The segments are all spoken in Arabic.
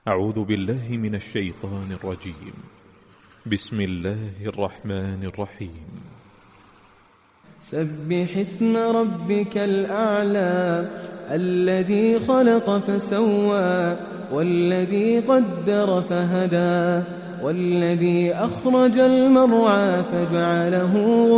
أعوذ بالله من الشيطان الرجيم. بسم الله الرحمن الرحيم. سبح اسم ربك الأعلى الذي خلق فسوى والذي قدر فهدى والذي أخرج المرعى فجعله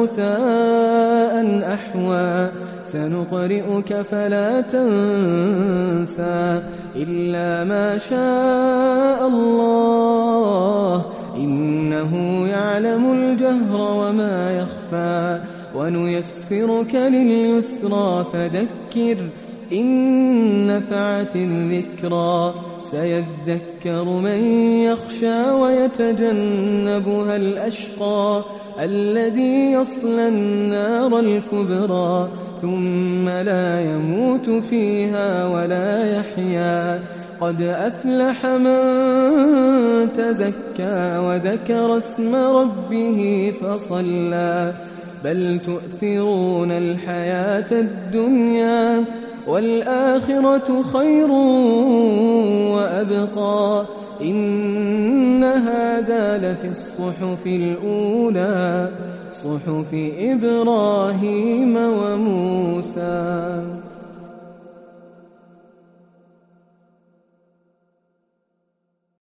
غثاء أحوى سنقرئك فلا تنسى إلا ما شاء الله إنه يعلم الجهر وما يخفى ونيسرك لليسرى فذكر إن نفعت الذكرى سيذكر من يخشى ويتجنبها الأشقى الذي يصلى النار الكبرى ثم لا يموت فيها ولا يحيا قد أفلح من تزكى وذكر اسم ربه فصلى بل تؤثرون الحياة الدنيا والآخرة خير وأبقى إن هذا لفي الصحف الأولى صحف إبراهيم وموسى.